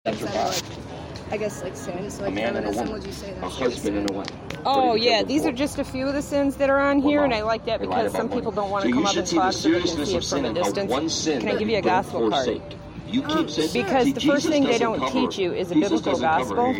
That are like, I guess, like sins. So, like, a man and a woman, would you say that's a husband and a wife. Oh, yeah, these are just a few of the sins that are on here, and I like that because some people don't want to come up and talk so they can see it from a distance. Can I give you a gospel card? You keep saying, because the first thing they don't teach you is a biblical gospel.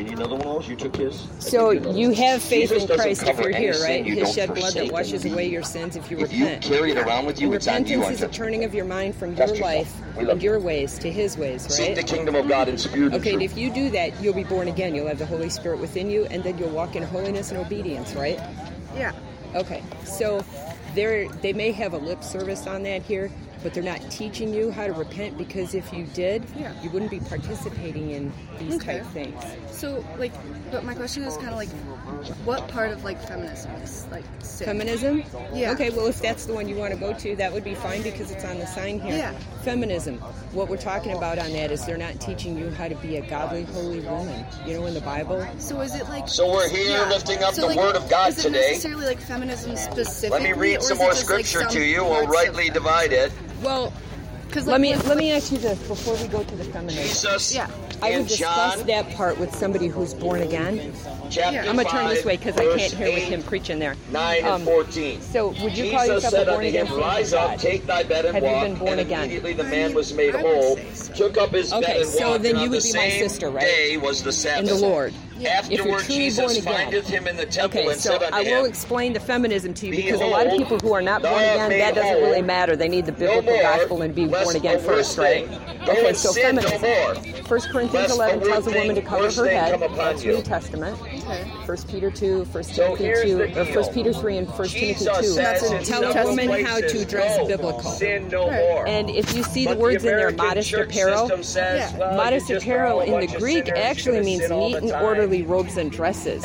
So you have faith in Christ if you're here, right? His shed blood that washes away your sins if you repent. You carry it around with you, it's on you. Repentance is a turning of your mind from your life and your ways to His ways, right? Seek the kingdom of God in spirit and truth. truth. If you do that, you'll be born again. You'll have the Holy Spirit within you, and then you'll walk in holiness and obedience, right? Yeah. Okay, so they may have a lip service on that here, but they're not teaching you how to repent, because if you did, you wouldn't be participating in these type things. So, like, but my question is kind of like, what part of, like, feminism is, like, sin? Feminism? Yeah. Okay, well, if that's the one you want to go to, that would be fine because it's on the sign here. Yeah. Feminism. What we're talking about on that is they're not teaching you how to be a godly, holy woman. You know, in the Bible. So is it like... So we're here lifting up the Word of God today. Is it necessarily, like, feminism specifically? Let me read some more scripture to you. We'll rightly divide it. Well, let me ask you this before we go to the feminism. Jesus, I would discuss that part with somebody who's born again. I'm going to turn this way because I can't hear with him preaching there. 9 and 14. So would you call yourself a born again? Rise up, take thy bed and walk. Have you been born again? Immediately the man was made whole, took up his bed and walked. So then you would be my sister, right? Day was the Sabbath. In the Lord. Afterward, Jesus findeth him in the temple and said unto him, I will explain the feminism to you because a lot of people who are not born again, that doesn't really matter. They need the biblical gospel and be born again first, right? Okay, so feminism. 1 Corinthians 11 tells a woman to cover her head. That's New Testament. 1 Peter 2, 1 Timothy 2, or 1 Peter 3 and 1 Timothy 2. Tell a woman how to dress biblical. And if you see the words in there, modest apparel, modest apparel in the Greek actually means neat and orderly robes and dresses.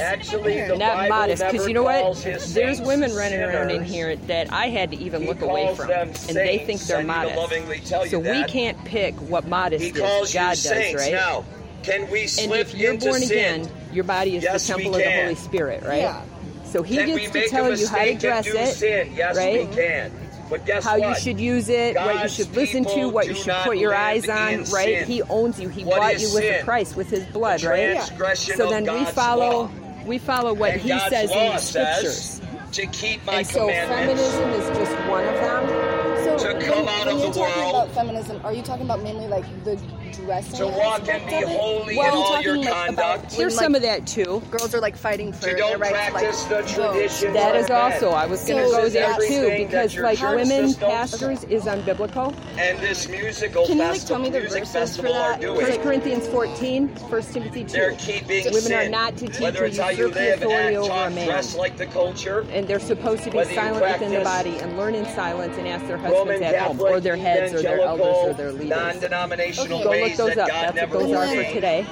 Not modest, because you know what? There's women running around in here that I had to even look away from, and they think they're modest. So we can't pick what modest is. God does, right? Now, can we slip and if you're into born sin? again, your body is the temple of the Holy Spirit, right? Yeah. So He gets to tell you how to dress it, yes, right? We can. But guess how what? You should use it, what you should listen to, what you should put your eyes on, right? He owns you. He bought you with a price, with His blood, right? So then we follow what He says in the Scriptures. To keep my and so feminism is just one of them. So to come out of the world. When you're talking about feminism, are you talking about mainly like the dressing? To walk and be holy in all your conduct. There's some of that too. Girls are like fighting for their right to like traditions. That is also. I was going to go there too because like women pastors is unbiblical. And this musical Can you like tell me the verses for that? 1 Corinthians 14, 1 Timothy 2. They're keeping women are not to teach or usurp the authority over a man. Dress like the culture. And they're supposed to be silent within the body and learn in silence and ask their husbands at home, or their heads, or their elders, or their leaders. Non-denominational Go look those up. That's what those are for today.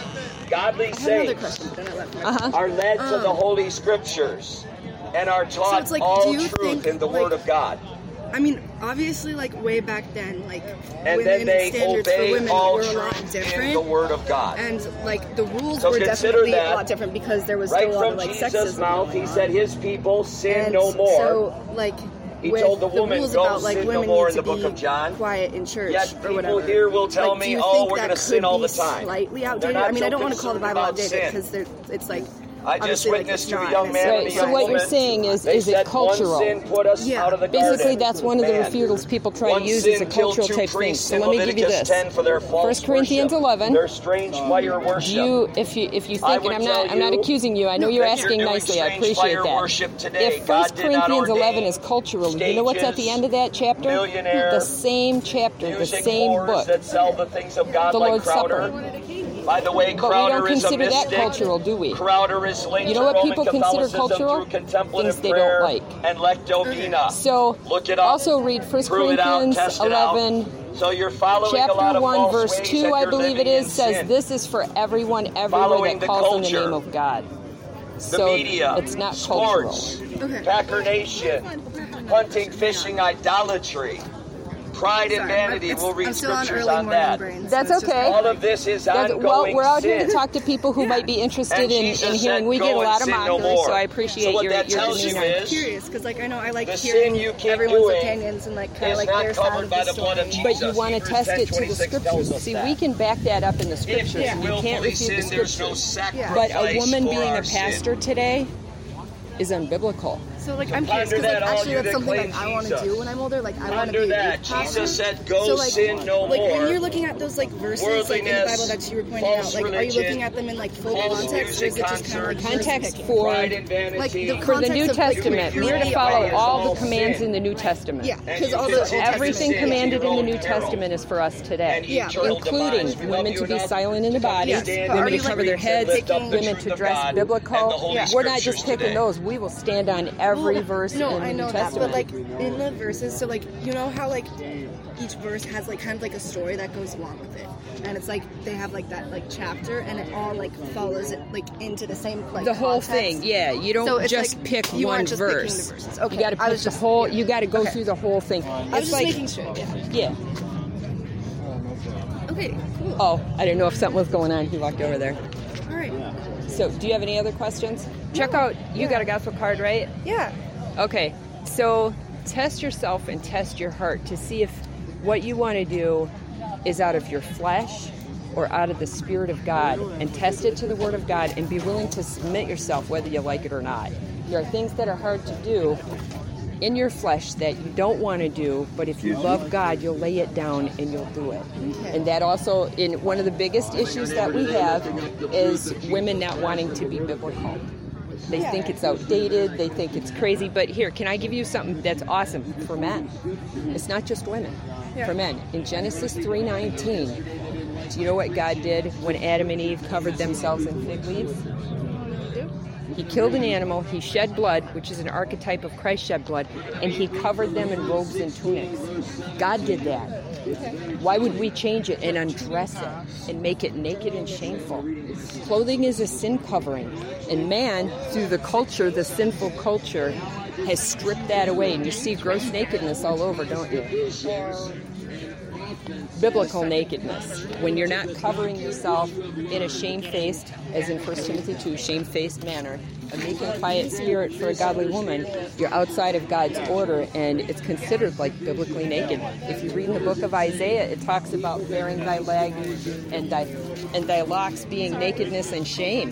Godly saints are led to the Holy Scriptures and are taught all truth in the Word of God. I mean, obviously, like way back then, like and then they standards for women all were a lot different. In the Word of God, and like the rules were definitely a lot different because there was still a lot of like Jesus' sexism. Mouth, He said, "His people sin no more." So, like, He told the woman, rules "Don't about, like, sin women no more." need In the to book of John, quiet in church yet or people whatever. here will tell like, me, "Oh, we're going to sin all the time." Slightly outdated. I mean, I don't want to call the Bible outdated because it's like. I just witnessed like, to a young man and a young So what woman. you're saying is it cultural? One sin put us out of the Basically, garden. that's one of the refutals people try to use as a cultural type thing. So let me give you this: 1 Corinthians 11. Their strange fire worship. If you think, and I'm not accusing you. I know you're asking nicely. I appreciate that. If 1 Corinthians 11 is cultural, you know what's at the end of that chapter? The same chapter, the same book. That sell the things of God, the Lord's like Supper. By the way, Crowder but we don't consider is a mystic. That cultural, do we? Crowder is linked you know what to people Roman consider cultural? Things they don't like. And lectio divina. So look it up. Also read 1 Corinthians 11. So you're following chapter a lot of 1, verse 2, I believe it is, says sin. This is for everyone, everywhere that calls on the name of God. So the media, it's not sports, cultural. Packer Nation, hunting, fishing, idolatry, Pride and vanity. We'll read scriptures on that. That's okay. All of this is ongoing we're out sin. here to talk to people who might be interested in hearing. We get a lot of mockers, so I appreciate your demeanor. I'm curious, because like I know I like hearing everyone's opinions and like kind of like their side of the story. But you want to test it to the scriptures. See, we can back that up in the scriptures. And you can't refute the scriptures. But a woman being a pastor today is unbiblical. So like I'm curious because like actually that's something like I want to do when I'm older. Like I want to be a youth pastor. Jesus said, "Go sin no more." Like when you're looking at those like verses like in the Bible that you were pointing out, like are you looking at them in like full context, or is it just kind of like context for like the for the New Testament? We're to follow all the commands in the New Testament. Yeah, because all the everything commanded in the New Testament is for us today. Yeah, including women to be silent in the body, women to cover their heads, women to dress biblical. We're not just picking those. We will stand on every verse. I know that, but like in the verses, so like you know how like each verse has like kind of like a story that goes along with it, and it's like they have like that like chapter, and it all like follows it like into the same like the whole context. thing. Yeah, you don't just like, pick one verse. Okay. You got to pick the whole. You got to go through the whole thing. I was just like, making sure. Yeah. Okay. Cool. Oh, I didn't know if something was going on. He walked over there. All right. So, do you have any other questions? Check out. You got a gospel card, right? Yeah. Okay, so test yourself and test your heart to see if what you want to do is out of your flesh or out of the Spirit of God, and test it to the Word of God and be willing to submit yourself whether you like it or not. There are things that are hard to do in your flesh that you don't want to do, but if you love God, you'll lay it down and you'll do it. And that also, in one of the biggest issues that we have is women not wanting to be biblical. They think it's outdated, they think it's crazy, but here, can I give you something that's awesome for men? It's not just women, for men. In Genesis 3:19, do you know what God did when Adam and Eve covered themselves in fig leaves? He killed an animal, he shed blood, which is an archetype of Christ shed blood, and he covered them in robes and tunics. God did that. Why would we change it and undress it and make it naked and shameful? Clothing is a sin covering, and man, through the culture, the sinful culture, has stripped that away, and you see gross nakedness all over, don't you? Biblical nakedness, when you're not covering yourself in a shamefaced, as in 1 Timothy 2, shamefaced manner, a meek and quiet spirit for a godly woman, you're outside of God's order, and it's considered like biblically naked. If you read in the book of Isaiah, it talks about bearing thy leg and thy locks being nakedness and shame.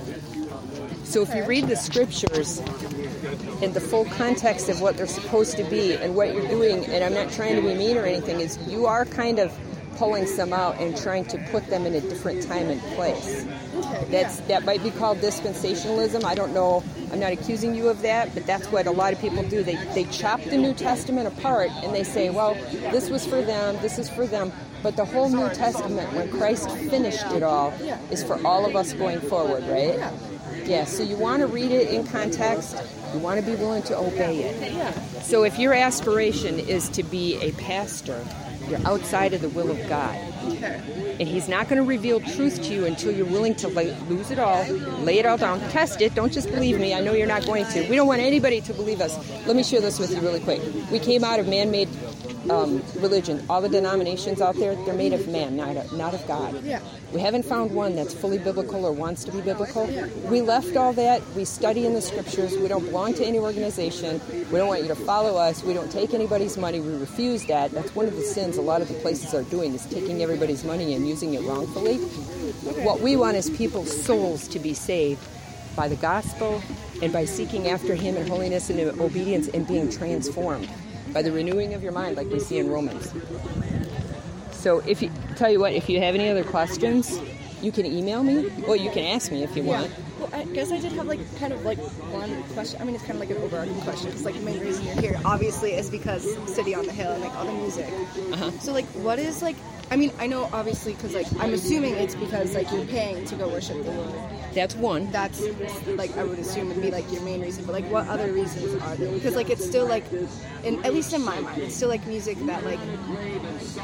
So if you read the scriptures in the full context of what they're supposed to be and what you're doing, and I'm not trying to be mean or anything, is you are kind of pulling some out and trying to put them in a different time and place. That might be called dispensationalism. I don't know. I'm not accusing you of that, but that's what a lot of people do. They chop the New Testament apart and they say, well, this was for them, this is for them. But the whole New Testament, when Christ finished it all, is for all of us going forward, right? Yeah, so you want to read it in context. You want to be willing to obey it. So if your aspiration is to be a pastor, you're outside of the will of God. And he's not going to reveal truth to you until you're willing to lose it all, lay it all down, test it. Don't just believe me. I know you're not going to. We don't want anybody to believe us. Let me share this with you really quick. We came out of man-made religion. All the denominations out there, they're made of man, not of God. We haven't found one that's fully biblical or wants to be biblical. We left all that. We study in the scriptures. We don't belong to any organization. We don't want you to follow us. We don't take anybody's money. We refuse that. That's one of the sins a lot of the places are doing, is taking everybody's money and using it wrongfully. What we want is people's souls to be saved by the gospel and by seeking after him in holiness and in obedience and being transformed by the renewing of your mind, like we see in Romans. So if you have any other questions, you can email me. Well, you can ask me if you want. Well, I guess I did have kind of one question. I mean, it's kind of like an overarching question. It's like the main reason you're here, obviously, is because City on the Hill and all the music. So what is I mean, I know obviously because I'm assuming it's because you're paying to go worship the Lord. That's one. That's I would assume would be your main reason. But what other reasons are there? Because it's still at least in my mind, it's still music that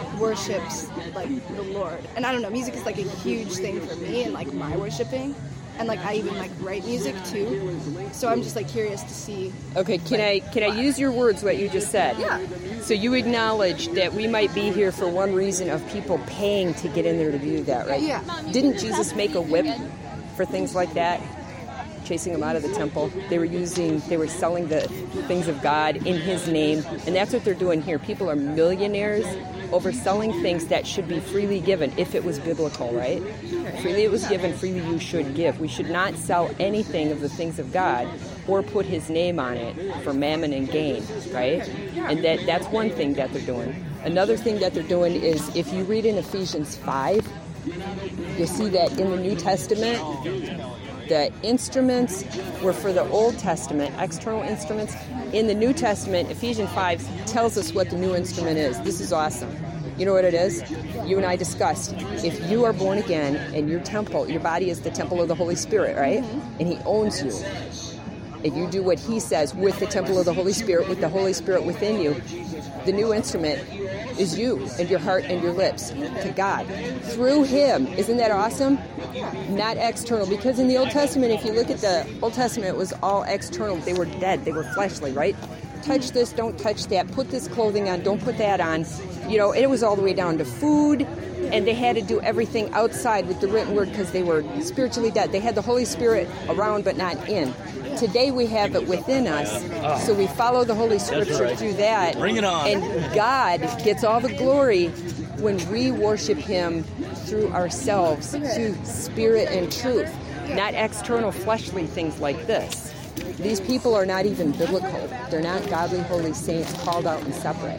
worships the Lord. And I don't know, music is a huge thing for me and my worshiping. and like I even like write music too. So I'm just like curious to see. Okay, can I use your words, what you just said? Yeah. So you acknowledge that we might be here for one reason of people paying to get in there to do that, right? Yeah. Didn't Jesus make a whip for things like that? Chasing them out of the temple. They were selling the things of God in his name, and that's what they're doing here. People are millionaires over selling things that should be freely given if it was biblical, right? Freely it was given, freely you should give. We should not sell anything of the things of God or put his name on it for mammon and gain, right? And that's one thing that they're doing. Another thing that they're doing is, if you read in Ephesians 5, you'll see that in the New Testament, the instruments were for the Old Testament, external instruments. In the New Testament, Ephesians 5 tells us what the new instrument is. This is awesome. You know what it is? You and I discussed. If you are born again and your temple, your body is the temple of the Holy Spirit, right? And he owns you. If you do what he says with the temple of the Holy Spirit, with the Holy Spirit within you, the new instrument is you and your heart and your lips to God through him. Isn't that awesome? Not external, because in the Old Testament, if you look at the Old Testament, it was all external. They were dead. They were fleshly, right? Touch this, don't touch that. Put this clothing on, don't put that on. You know, it was all the way down to food, and they had to do everything outside with the written word because they were spiritually dead. They had the Holy Spirit around but not in. Today we have it within us, so we follow the Holy Scripture through that. Bring it on. And God gets all the glory when we worship him through ourselves, through spirit and truth, not external fleshly things like this. These people are not even biblical. They're not godly, holy saints called out and separate.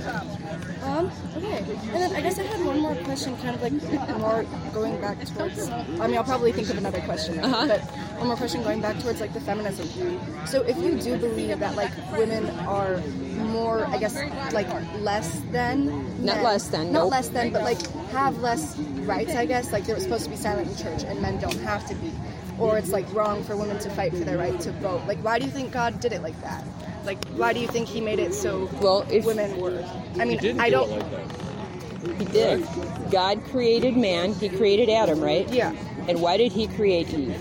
Okay. And then I guess I had one more question, kind of like more going back towards, I mean, I'll probably think of another question, but one more question going back towards like the feminism. So if you do believe that like women are more, I guess, like less than men, not less than, but like have less rights, I guess, like they were supposed to be silent in church and men don't have to be, or it's like wrong for women to fight for their right to vote. Like, why do you think God did it like that? Like, why do you think he made it so women were? I mean, I don't. Like that. He did. God created man. He created Adam, right? Yeah. And why did he create Eve?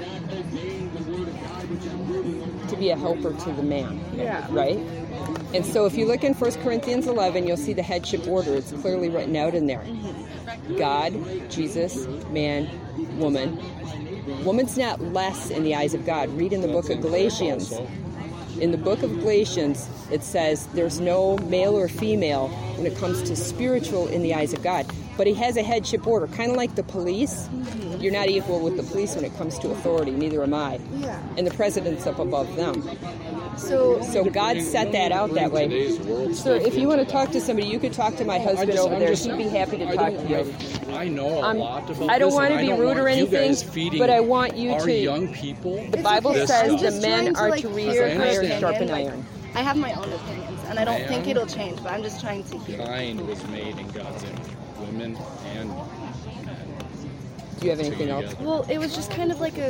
To be a helper to the man. Yeah. Right? And so if you look in 1 Corinthians 11, you'll see the headship order. It's clearly written out in there. God, Jesus, man, woman. Woman's not less in the eyes of God. Read in the book of Galatians. In the book of Galatians, it says there's no male or female when it comes to spiritual in the eyes of God. But he has a headship order, kind of like the police. You're not equal with the police when it comes to authority, neither am I. Yeah. And the president's up above them. So God set that out that way. Sir, if you want to talk to somebody, you could talk to my husband over there. He'd be happy to talk to you. I know a lot about I don't want to be rude or anything, but I want you our to. young people. The Bible says the men are like, to reason iron sharpen iron. I have my own opinions, and I don't think it'll change, but I'm just trying to hear. Kind was made in God's image, women and men. Do you have anything else? Well, it was just kind of like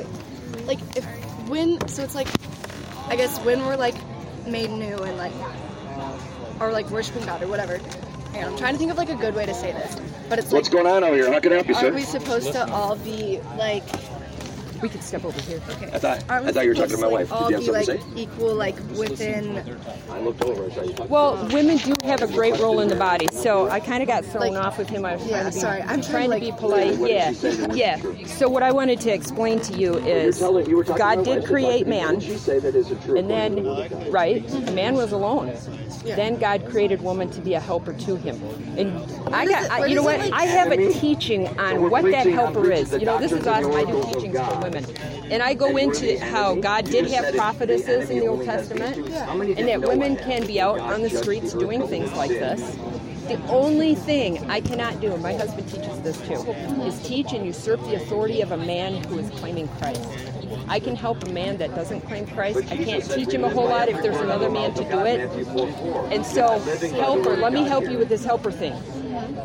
so it's like, I guess when we're like made new and like, or like worshiping God or whatever. And I'm trying to think of like a good way to say this, but it's what's going on over here? How can I help you, sir? Are we supposed to all be like? We could step over here. Okay. I thought you were talking to my wife. Did you have something to say? Equal, like within. I looked over. I saw you talking. Well, women do have a great role in the body, so I kind of got thrown off with him. I was trying to be polite. Yeah. So what I wanted to explain to you is God did create man, and then man was alone. Yeah. Then God created woman to be a helper to him, and I have a teaching on what that helper is. You know, this is awesome. I do teachings for women, and I go into how God did have prophetesses in the Old Testament, and that women can be out on the streets doing things like this. The only thing I cannot do, and my husband teaches this too, is teach and usurp the authority of a man who is claiming Christ. I can help a man that doesn't claim Christ. I can't teach him a whole lot if there's another man to do it. And so, helper, let me help you with this helper thing.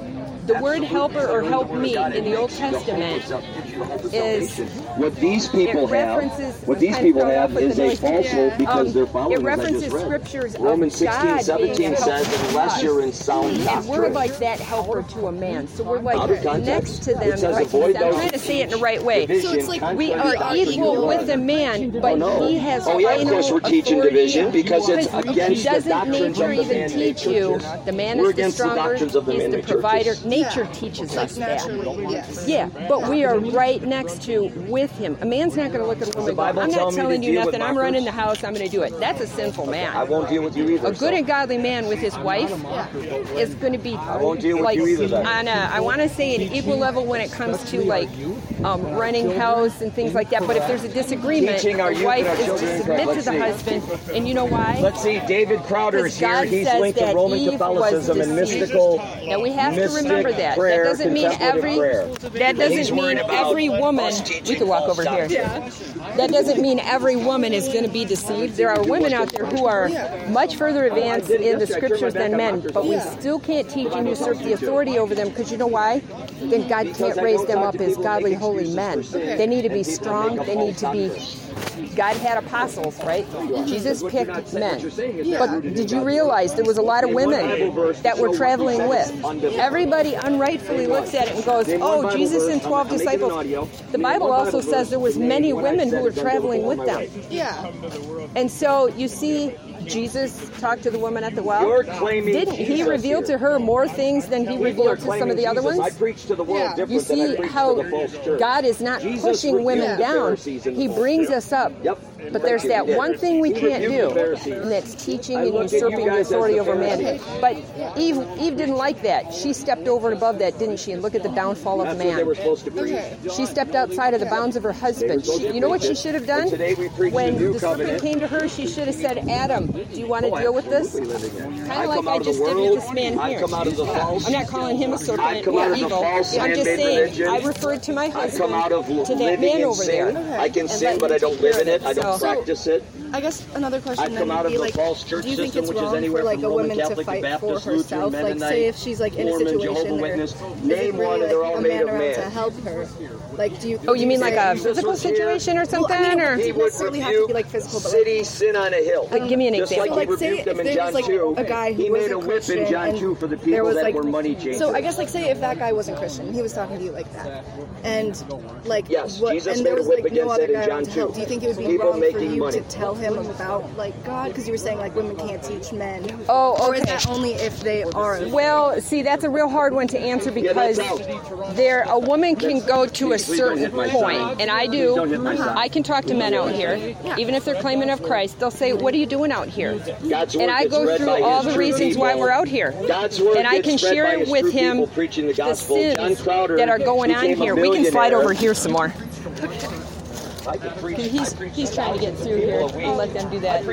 The word helper or help me in the Old Testament is what these people have. What these people have is a falsehood because they're following. It references scriptures. Romans 16:17 says, "Unless you're in sound doctrine." And we're like that helper to a man. So we're like next to them. It says, "Avoid I'm trying to say it in the right way. So it's like we are equal with the man, but he has of course we're teaching division because it's against the doesn't doctrines of nature the even man. teach you the man We're is the against the stronger, doctrines of the he's man the in provider. churches. Nature teaches us that. Naturally, yes. Yeah, but we are right next to with him. A man's not going to look at a woman and go, I'm not telling you nothing, I'm running the house, I'm going to do it. That's a sinful man. I won't deal with you either. A good and godly man with his wife is going to be won't deal with like you either, on a, I want to say an equal level when it comes to like running house and things like that. But if there's a disagreement, the wife is to submit to the husband. And you know why? Let's see, David Crowder is here. He's linked to Roman Catholicism and mystical. Now we have to remember that. That doesn't mean every woman. We could walk over here. That doesn't mean every woman is going to be deceived. There are women out there who are much further advanced in the scriptures than men, but we still can't teach and usurp the authority over them because you know why? Then God can't raise them up as godly, holy men. They need to be strong. They need to be. God had apostles, right? Jesus picked men. But did you realize there was a lot of women that were traveling with? Everybody unrightfully looks at it and goes, oh, Jesus and 12 disciples. The Bible also says there was many women who were traveling with them. Yeah. And so you see, Jesus talked to the woman at the well. Didn't he reveal to her more things than he revealed to some of the other ones? You see how God is not pushing women down. He brings us up. But there's that one thing we can't do, and that's teaching and usurping the authority over man. But Eve didn't like that. She stepped over and above that, didn't she? And look at the downfall of man. She stepped outside of the bounds of her husband. You know what she should have done? When the serpent came to her, she should have said, Adam, do you want to deal with this? Kind of like I just did with this man here. I'm not calling him a serpent or evil. I'm just saying, I referred to my husband, to that man over there. I can sin, but I don't live in it. I don't practice it. I guess another question then would be like, do you think it's wrong for like a woman to fight for herself? Like, say if she's like in a situation where is it really like a man around to help her? Like, do you? Oh, you mean like a physical situation or something, well, I mean, or? It doesn't necessarily have to be like physical, but city sin on a hill. Give me an example. Just like he rebuked them in John 2. A guy who he made a whip in John 2 for the people that were money changers. So I guess like say if that guy wasn't Christian, he was talking to you like that, and like yes, what, Jesus and there made was a whip like no against other it in guy John around to help. 2. Do you think it would be People wrong for making you money. to tell him about like God? Because you were saying like women can't teach men. Oh, okay. Or is that only if they are? Well, see, that's a real hard one to answer because a woman can go to a certain point, and I do. I can talk to men out here, even if they're claiming of Christ. They'll say, "What are you doing out here?" And I go through all the reasons why we're out here, and I can share with him the sins that are going on here. We can slide over here some more. He's trying to get through here. I'll let them do that.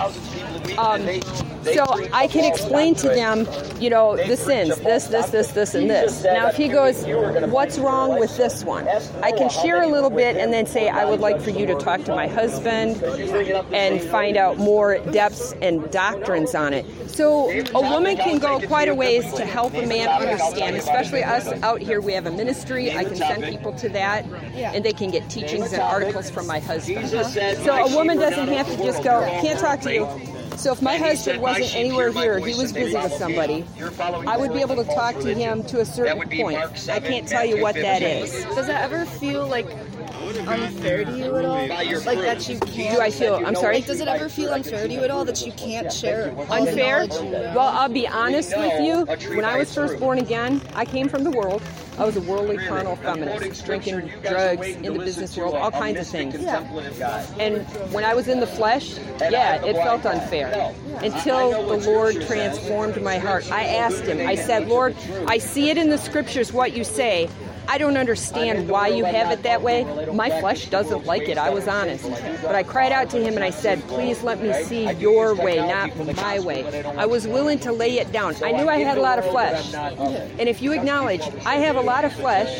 So I can explain to them, the sins, this, and this. Now, if he goes, what's wrong with this one? I can share a little bit and then say, I would like for you to talk to my husband and find out more depths and doctrines on it. So a woman can go quite a ways to help a man understand, especially us out here. We have a ministry. I can send people to that, and they can get teachings and articles from my husband. So a woman doesn't have to just go, can't talk to you. So if my husband wasn't anywhere here, he was busy with somebody, I would be able to talk to him to a certain point. I can't tell you what that is. Does that ever feel like unfair to you at all? Like that you can't? Do I feel? I'm sorry. Like, does it ever feel unfair to you at all that you can't share? Unfair? Well, I'll be honest with you. When I was first born again, I came from the world. I was a worldly, carnal feminist, drinking drugs, in the business world, all kinds of things. And when I was in the flesh, it felt unfair. Until the Lord transformed my heart. I asked him, I said, Lord, I see it in the scriptures what you say. I don't understand why you have it that way. My flesh doesn't like it. I was honest. But I cried out to him and I said, please let me see your way, not my way. I was willing to lay it down. I knew I had a lot of flesh. And if you acknowledge I have a lot of flesh,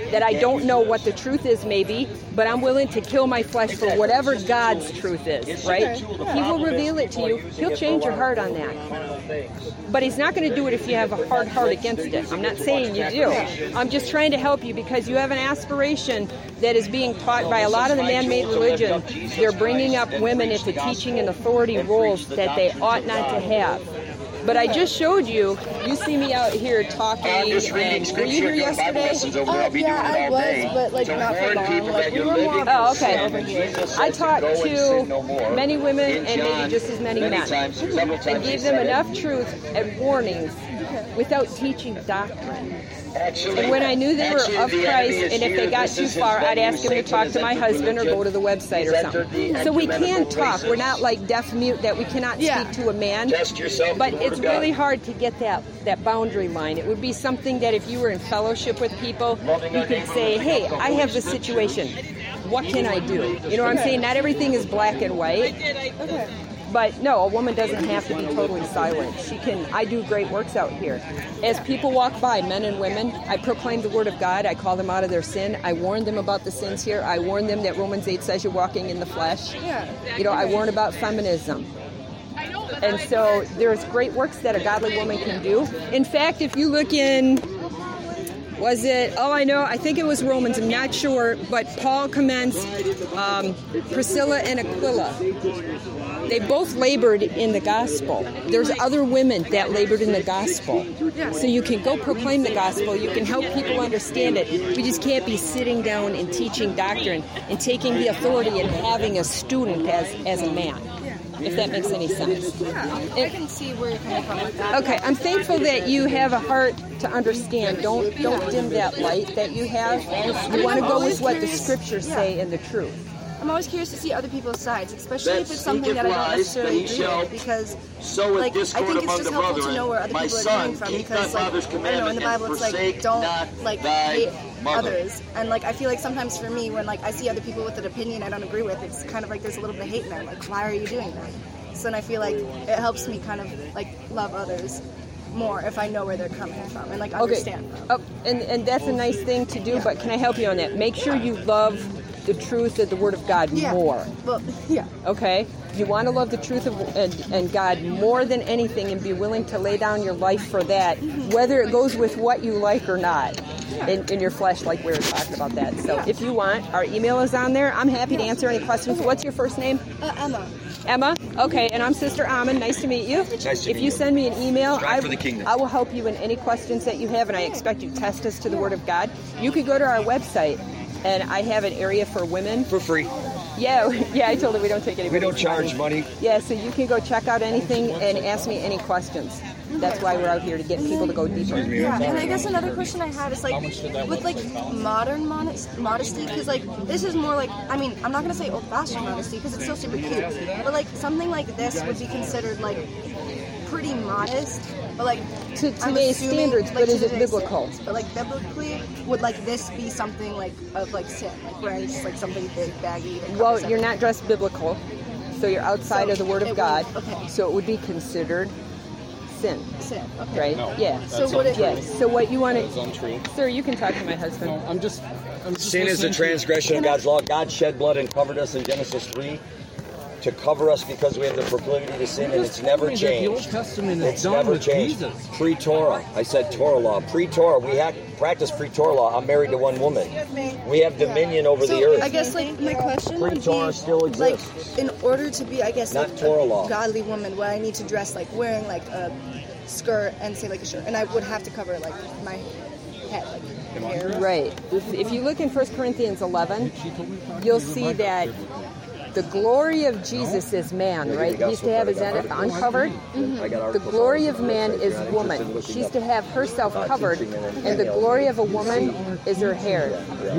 that I don't know what the truth is maybe, but I'm willing to kill my flesh for whatever God's truth is, right? He will reveal it to you. He'll change your heart on that. But he's not going to do it if you have a hard heart against it. I'm not saying you do. I'm just trying to help you because you have an aspiration that is being taught by a lot of the man-made religion. They're bringing up women into teaching and authority roles that they ought not to have. But I just showed you see me out here talking, and were you here yesterday? Yeah, I was, but like not for long. Like, we were more okay. I talked to many women and maybe just as many men. I gave them enough truth and warnings without teaching doctrine. And when I knew they were of Christ, and if they got too far, I'd ask them to talk to my husband or go to the website or something. So we can talk. We're not like deaf mute that we cannot speak to a man. But it's really hard to get that boundary line. It would be something that if you were in fellowship with people, you could say, hey, I have this situation. What can I do? You know what I'm saying? Not everything is black and white. But no, a woman doesn't have to be totally silent. She can. I do great works out here. As people walk by, men and women, I proclaim the word of God. I call them out of their sin. I warn them about the sins here. I warn them that Romans 8 says you're walking in the flesh. You know, I warn about feminism. And so there's great works that a godly woman can do. In fact, if you look in, was it, I think it was Romans, I'm not sure, but Paul commends Priscilla and Aquila. They both labored in the gospel. There's other women that labored in the gospel. So you can go proclaim the gospel. You can help people understand it. We just can't be sitting down and teaching doctrine and taking the authority and having a student as a man. If that makes any sense. I can see where you're coming from with that. Okay, I'm thankful that you have a heart to understand. Don't dim that light that you have. You want to go with what the scriptures say and the truth. I'm always curious to see other people's sides, especially if it's something that I don't necessarily agree with, because like, I think it's just helpful to know where other people are coming from, because like, I don't know, in the Bible it's like, don't like hate others, and like I feel like sometimes for me, when like I see other people with an opinion I don't agree with, it's kind of like there's a little bit of hate in there, like why are you doing that? So then I feel like it helps me kind of like love others more if I know where they're coming from and like understand them. Oh, and that's a nice thing to do, but can I help you on that? Make sure you love the truth of the Word of God more. Well, yeah. Okay? You want to love the truth and God more than anything and be willing to lay down your life for that, whether it goes with what you like or not in your flesh, like we were talking about that. So if you want, our email is on there. I'm happy to answer any questions. What's your first name? Emma. Emma? Okay, and I'm Sister Amon. Nice to meet you. If you send me an email, I will help you in any questions that you have, and I expect you to test us to the Word of God. You could go to our website, and I have an area for women. For free. Yeah, I told her we don't take any. We don't charge money. Yeah, so you can go check out anything and ask me any questions. That's why we're out here, to get people to go deeper. Yeah, and I guess another question I had is like, with like modern modesty, because like this is more like, I mean, I'm not going to say old-fashioned modesty because it's still super cute, but like something like this would be considered like pretty modest, but like to today's standards, like, but is it biblical? Standards, but like biblically, would like this be something like of like sin, like wearing just like something big, baggy? Well, you're not dressed biblical, so you're outside of the Word of God. So it would be considered sin. Sin. Okay. Right? No, yeah. So what? So what you want to? That's untrue. Sir, you can talk to my husband. No, I'm just sin is a transgression of God's law. God shed blood and covered us in Genesis 3 to cover us because we have the proclivity to sin, and it's never changed. The Old Testament is it's done never with changed. Jesus. Pre-Torah. I said Torah law. Pre-Torah. We have practice pre-Torah law. I'm married to one woman. We have dominion over the earth. I guess like my question would Pre-Torah be, still exists. like, in order to be, I guess, Not like Torah a law. godly woman, would I need to dress like wearing like a skirt and say like a shirt, and I would have to cover like my head, like hair. Right. If you look in 1 Corinthians 11, you'll see that the glory of Jesus is man, right? He's to have his head uncovered. The glory of man is woman. She's to have herself covered, and the glory of a woman is her hair.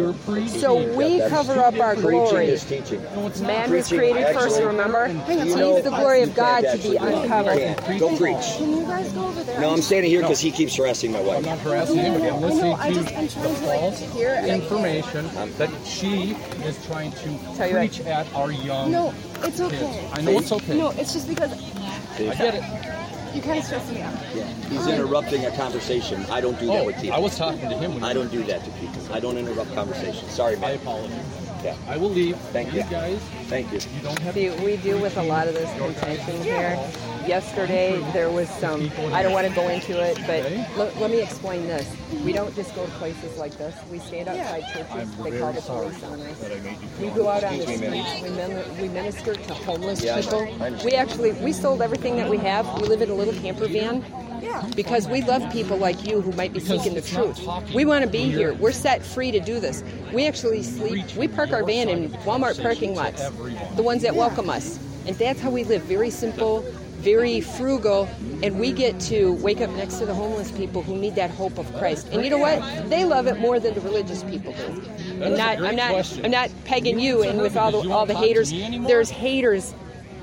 So we cover up our glory. Man was created first, remember? He needs the glory of God to be uncovered. Go preach. Can you guys go over there? No, I'm standing here because he keeps harassing my wife. I'm not harassing anybody. I'm listening to I'm trying to hear information that she is trying to preach at our young No, it's okay. kids. I know it's okay. No, it's just because I get it. You kind of stress me out. Yeah. He's interrupting a conversation. I don't do that with people. I was talking to him. I don't do that to people. I don't interrupt conversations. Sorry, man. I apologize. Yeah. I will leave. Thank you. Guys. Thank you. You don't have See, we deal with a lot of this contention here. Yesterday, there was some, I don't want to go into it, but let me explain this. We don't just go to places like this. We stand outside churches. They call the police on us. We go out on the streets. We minister to homeless people. We sold everything that we have. We live in a little camper van. Because we love people like you who might be seeking the truth. We want to be here. We're set free to do this. We actually sleep. We park our van in Walmart parking lots, the ones that welcome us. And that's how we live. Very simple, very frugal, and we get to wake up next to the homeless people who need that hope of Christ. And you know what? They love it more than the religious people do. And I'm not pegging you in with all the haters. There's haters.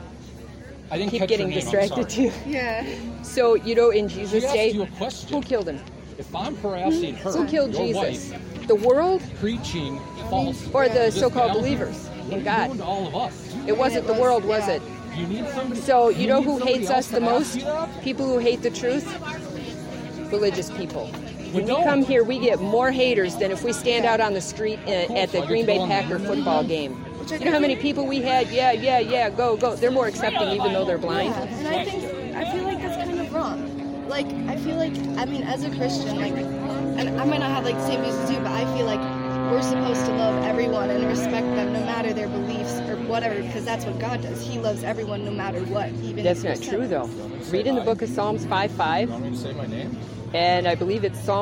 I didn't keep getting distracted too. Yeah. So, in Jesus' day, who killed him? If I'm harassing her, who killed Jesus? Wife, the world? Preaching false. Or the so-called believers in God? All of us. It wasn't the world, was it? So, you know who hates us the most? People who hate the truth? Religious people. When we come here, we get more haters than if we stand out on the street at the Green Bay Packer football game. You know how many people we had? Yeah, go. They're more accepting even though they're blind. Yeah. And I feel like that's kind of wrong. Like, I feel like, as a Christian, and I might not have, the same views as you, but I feel like we're supposed to love everyone and respect them no matter their beliefs or whatever, because that's what God does. He loves everyone no matter what. Even that's not true, though. Read in the book of Psalms 5:5. You want me to say my name? And I believe it's Psalm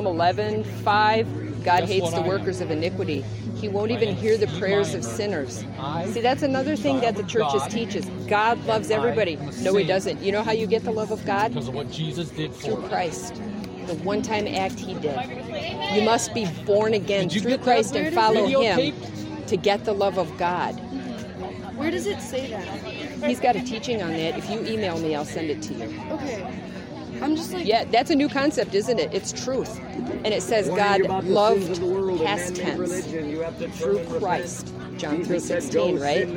11:5. God hates the workers of iniquity. He won't even hear the prayers of sinners. See, that's another thing that the churches teaches. God loves everybody. No, he doesn't. You know how you get the love of God? Because of what Jesus did for through Christ. The one-time act he did. You must be born again through Christ and follow him to get the love of God. Where does it say that? He's got a teaching on that. If you email me, I'll send it to you. Okay. I'm just yeah, that's a new concept, isn't it? It's truth. And it says God loved past tense through Christ. John 3:16, right?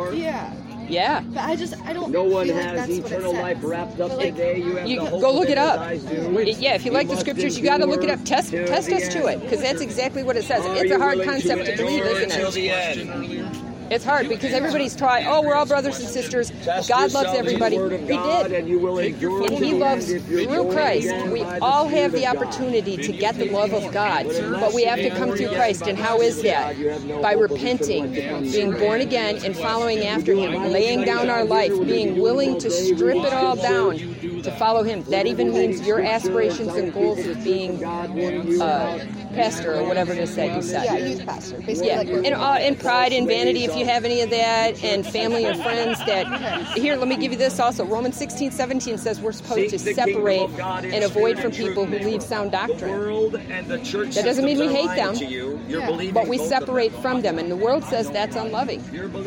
Yeah. But I don't No one feel has like that's eternal what it life says. wrapped up But, today. You have you the hope go look of it up. Yeah, if you like the scriptures, you got to look it up. Test us to it, because that's exactly what it says. It's a hard concept to believe, isn't it? It's hard because everybody's taught, we're all brothers and sisters. God loves everybody. He did. And he loves through Christ. We all have the opportunity to get the love of God, but we have to come through Christ. And how is that? By repenting, being born again, and following after him, laying down our life, being willing to strip it all down to follow him. That even means your aspirations and goals of being pastor or whatever it is that you said. Yeah, youth pastor. And pride and vanity, if you have any of that, and family and friends that... Here, let me give you this also. Romans 16:17 says we're supposed to separate and avoid from people who leave sound doctrine. That doesn't mean we hate them, but we separate from them, and the world says that's unloving.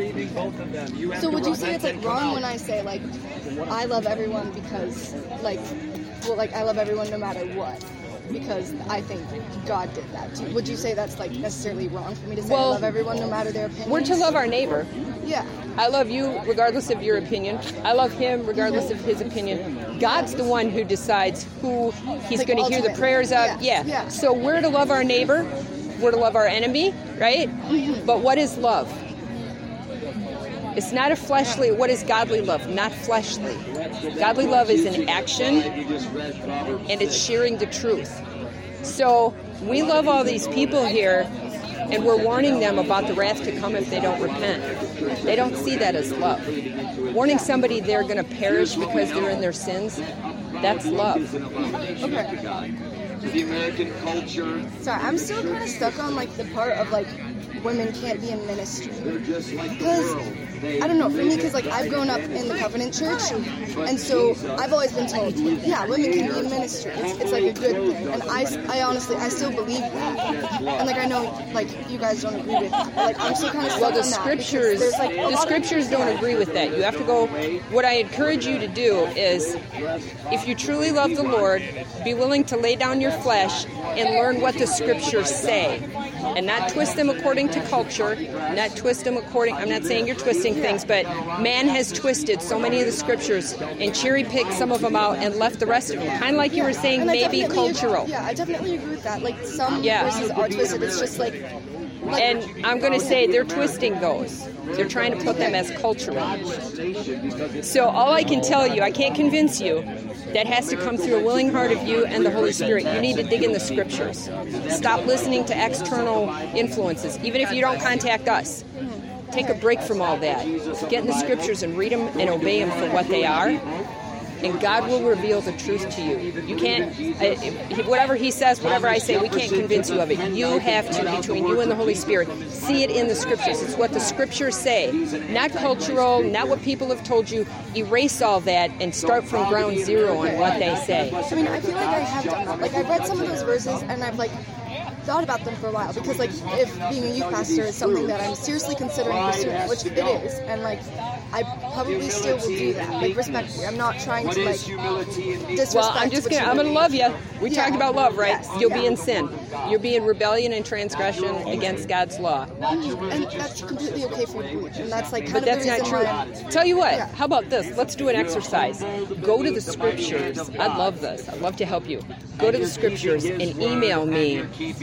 So would you say it's wrong when I say I love everyone because I love everyone no matter what? Because I think God did that too. Would you say that's necessarily wrong for me to say I love everyone no matter their opinion? We're to love our neighbor. Yeah. I love you regardless of your opinion. I love him regardless of his opinion. God's the one who decides who he's going to hear the prayers of. Yeah. So we're to love our neighbor. We're to love our enemy, right? Mm-hmm. But what is love? It's not a fleshly. What is godly love? Not fleshly. Godly love is an action, and it's sharing the truth. So we love all these people here, and we're warning them about the wrath to come if they don't repent. They don't see that as love. Warning somebody they're going to perish because they're in their sins, that's love. Okay. The American culture. Sorry, I'm still kind of stuck on the part of women can't be in ministry. Because, I don't know, for me, because I've grown up in the Covenant Church, and so I've always been told, women can be in ministry. It's a good thing. And I honestly, I still believe that. And I know, you guys don't agree with that. But, I'm still kind of stuck on that. The scriptures don't agree with that. You have to go, what I encourage you to do is, if you truly love the Lord, be willing to lay down your flesh and learn what the scriptures say. and not twist them according to culture, not twist them according, I'm not saying you're twisting things, but man has twisted so many of the scriptures and cherry-picked some of them out and left the rest of them. Kind of like you were saying, maybe cultural. I definitely agree with that. Like, some verses are twisted. It's just like... And I'm going to say they're twisting those. They're trying to put them as cultural. So all I can tell you, I can't convince you, that has to come through a willing heart of you and the Holy Spirit. You need to dig in the scriptures. Stop listening to external influences, even if you don't contact us. Take a break from all that. Get in the scriptures and read them and obey them for what they are. And God will reveal the truth to you. You can't, whatever He says, whatever I say, we can't convince you of it. You have to, between you and the Holy Spirit, see it in the scriptures. It's what the scriptures say. Not cultural, not what people have told you. Erase all that and start from ground zero on what they say. I mean, I feel like I have done that. Like, I've read some of those verses and I've, like, thought about them for a while, because, like, if being a youth pastor is something that I'm seriously considering pursuing, which it is, and, like, I probably still will do that, like, respectfully. I'm not trying to, like, disrespect. Well, I'm going to love you. We talked about love, right? Yes, you'll be in sin. You'll be in rebellion and transgression against God's law. And that's completely okay for you, and that's, like, kind but of that's not true. Tell you what, how about this? Let's do an exercise. Go to the scriptures. I'd love this. I'd love to help you. Go to the scriptures and email me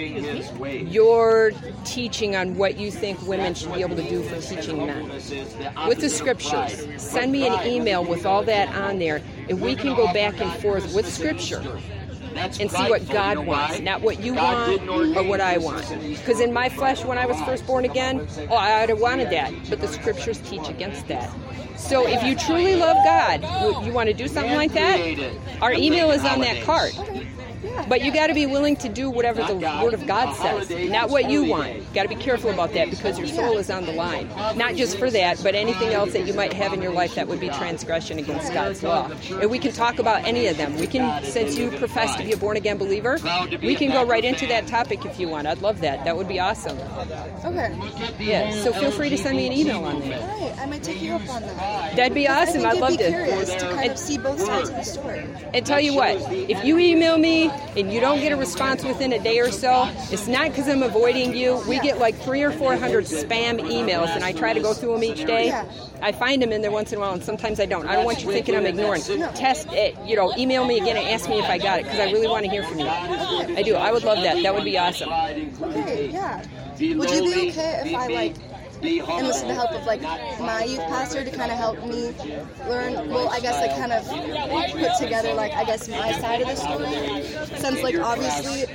your teaching on what you think women should be able to do for teaching men. With the scriptures, send me an email with all that on there, and we can go back and forth with scripture and see what God wants, not what you want or what I want. Because in my flesh, when I was first born again, I would have wanted that, but the scriptures teach against that. So if you truly love God, you want to do something like that, our email is on that card. But you got to be willing to do whatever the Word of God says, not what you want. You got to be careful about that, because your soul is on the line. Not just for that, but anything else that you might have in your life that would be transgression against God's law. And we can talk about any of them. We can, since you profess to be a born-again believer, we can go right into that topic if you want. I'd love that. That would be awesome. Okay. Yeah, so feel free to send me an email on that. All right, I might take you up on that. That'd be awesome. I'd love to. I'd be curious to kind of see both sides of the story. And tell you what, if you email me and you don't get a response within a day or so, it's not because I'm avoiding you. We get like 300 or 400 spam emails, and I try to go through them each day. I find them in there once in a while, and sometimes I don't. I don't want you thinking I'm ignoring. Test it, email me again and ask me if I got it, because I really want to hear from you. I do. I would love that. That would be awesome. Okay, yeah. Would you be okay if I, enlisted the help of, my youth pastor to kind of help me learn, I guess, kind of put together, my side of the story? Since, obviously,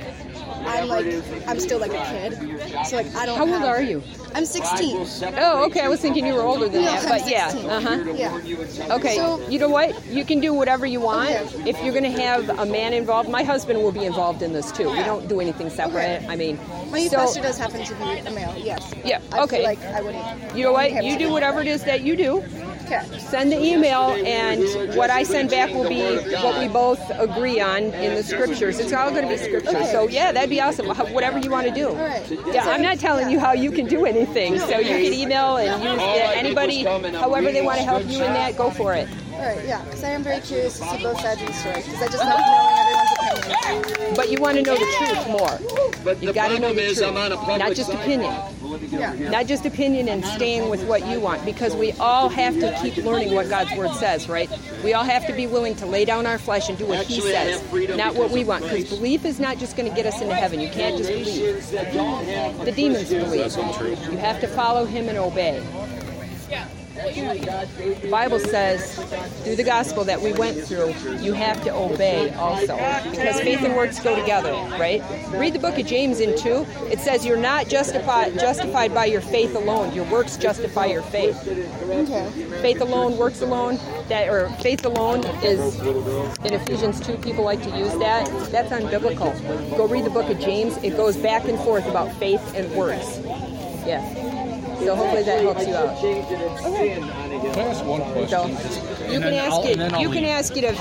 I'm still, a kid. So, I don't How old are you? I'm 16. Oh, okay. I was thinking you were older than that, but yeah. Yeah. Okay. So, you know what? You can do whatever you want. Okay. If you're going to have a man involved, my husband will be involved in this too. We don't do anything separate. Okay. I mean, my youth pastor does happen to be a male. Yes. Yeah. I Okay. feel like I wouldn't. You know what? You do whatever it is that you do. Okay. Send the email, and what I send back will be what we both agree on in the scriptures. It's all going to be scripture. Okay. So, yeah, that'd be awesome. Whatever you want to do. All right. Yeah, I'm not telling you how you can do anything. So you can email and use anybody, however they want to help you in that, go for it. All right, yeah, because I am very curious to see both sides of the story, because I just love knowing everyone's opinion. But you want to know the truth more. You got to know the truth, not just opinion. Yeah. Not just opinion and staying with what you want, because we all have to keep learning what God's Word says, right? We all have to be willing to lay down our flesh and do what He says, not what we want, because belief is not just going to get us into heaven. You can't just believe. The demons believe. You have to follow Him and obey. The Bible says, through the gospel that we went through, you have to obey also. Because faith and works go together, right? Read the book of James in 2. It says you're not justified by your faith alone. Your works justify your faith. Okay. Faith alone, works alone, or faith alone is, in Ephesians 2, people like to use that. That's unbiblical. Go read the book of James. It goes back and forth about faith and works. Yeah. So hopefully that helps you out. Can I ask one question? So, you can ask it of